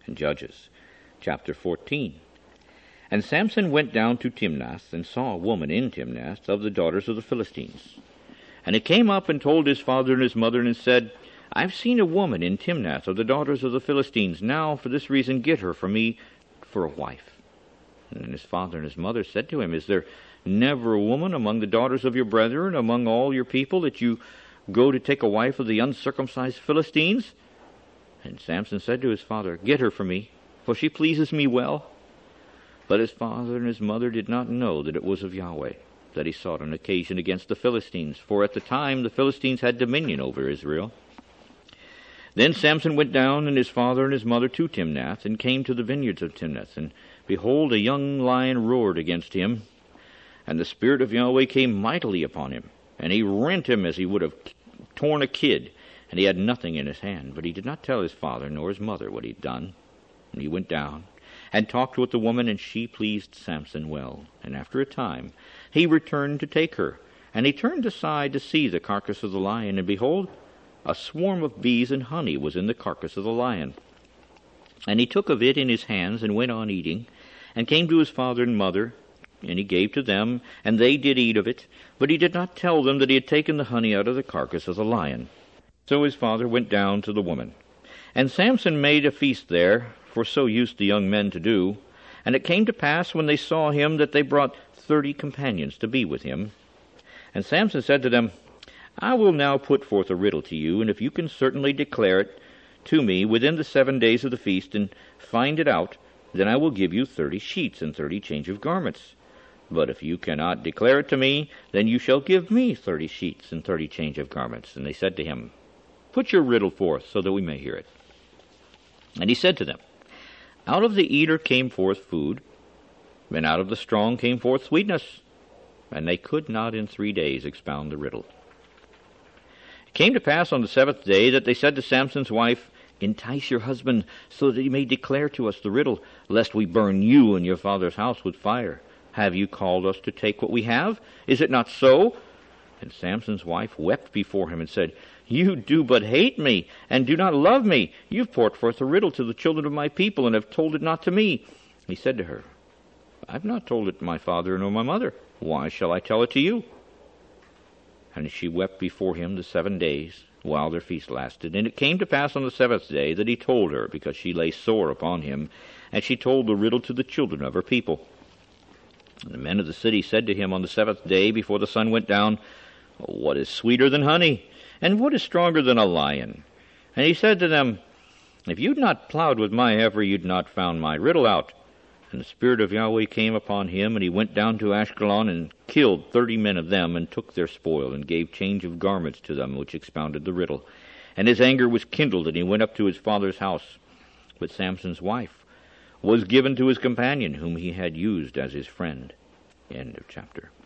in Judges chapter 14. And Samson went down to Timnath, and saw a woman in Timnath of the daughters of the Philistines. And he came up and told his father and his mother, and said, I've seen a woman in Timnath of the daughters of the Philistines. Now for this reason get her for me for a wife. And his father and his mother said to him, Is there never a woman among the daughters of your brethren, among all your people, that you go to take a wife of the uncircumcised Philistines? And Samson said to his father, Get her for me, for she pleases me well. But his father and his mother did not know that it was of Yahweh that he sought an occasion against the Philistines, for at the time the Philistines had dominion over Israel. Then Samson went down, and his father and his mother, to Timnath, and came to the vineyards of Timnath. And behold, a young lion roared against him, and the Spirit of Yahweh came mightily upon him, and he rent him as he would have torn a kid, and he had nothing in his hand. But he did not tell his father nor his mother what he had done. And he went down and talked with the woman, and she pleased Samson well. And after a time he returned to take her. And he turned aside to see the carcass of the lion, and behold, a swarm of bees and honey was in the carcass of the lion. And he took of it in his hands, and went on eating, and came to his father and mother, and he gave to them, and they did eat of it. But he did not tell them that he had taken the honey out of the carcass of the lion. So his father went down to the woman. And Samson made a feast there, for so used the young men to do. And it came to pass, when they saw him, that they brought 30 companions to be with him. And Samson said to them, I will now put forth a riddle to you, and if you can certainly declare it to me within the 7 days of the feast, and find it out, then I will give you 30 sheets and 30 change of garments. But if you cannot declare it to me, then you shall give me 30 sheets and 30 change of garments. And they said to him, Put your riddle forth, so that we may hear it. And he said to them, Out of the eater came forth food, and out of the strong came forth sweetness. And they could not in 3 days expound the riddle. It came to pass on the 7th day that they said to Samson's wife, Entice your husband, so that he may declare to us the riddle, lest we burn you and your father's house with fire. Have you called us to take what we have? Is it not so? And Samson's wife wept before him and said, You do but hate me, and do not love me. You've poured forth a riddle to the children of my people, and have told it not to me. He said to her, I've not told it to my father nor my mother. Why shall I tell it to you? And she wept before him the 7 days, while their feast lasted. And it came to pass on the 7th day that he told her, because she lay sore upon him, and she told the riddle to the children of her people. And the men of the city said to him on the 7th day, before the sun went down, What is sweeter than honey? And what is stronger than a lion? And he said to them, If you'd not plowed with my heifer, you'd not found my riddle out. And the Spirit of Yahweh came upon him, and he went down to Ashkelon, and killed 30 men of them, and took their spoil, and gave change of garments to them, which expounded the riddle. And his anger was kindled, and he went up to his father's house. But Samson's wife was given to his companion, whom he had used as his friend. End of chapter.